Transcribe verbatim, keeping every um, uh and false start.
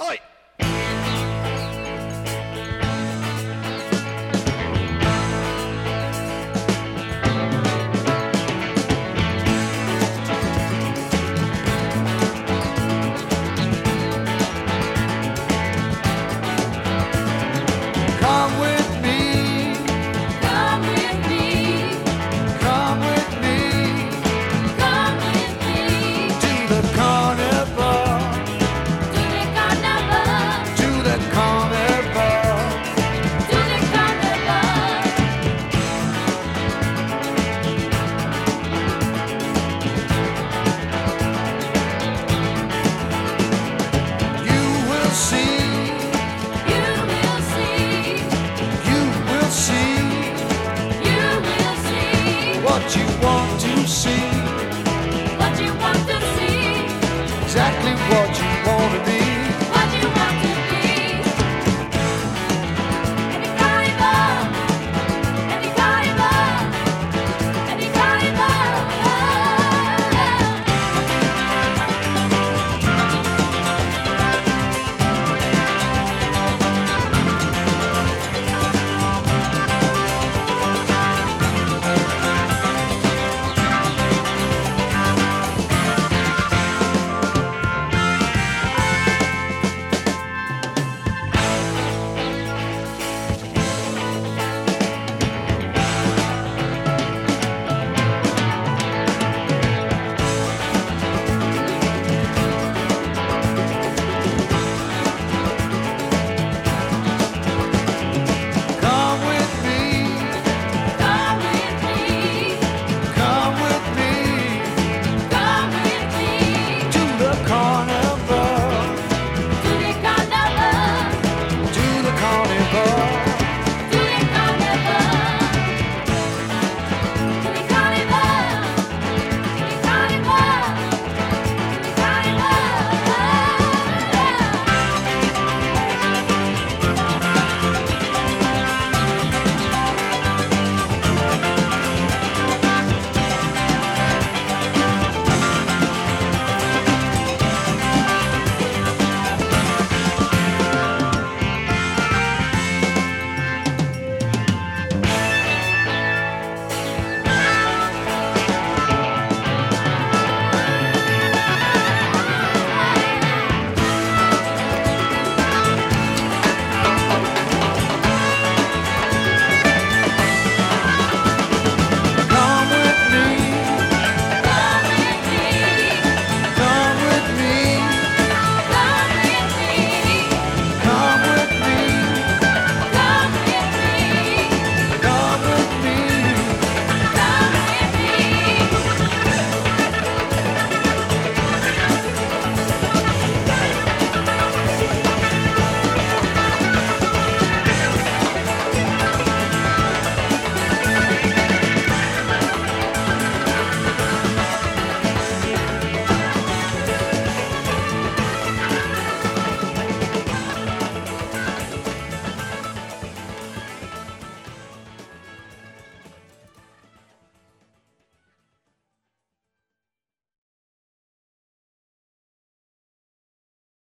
Oi! Come with me, Come with me, come with me come with me to the carnival, to the carnival, to the carnival. to the carnival. You will see, You will see, you will see you will see what you want to see, what you want to see, exactly what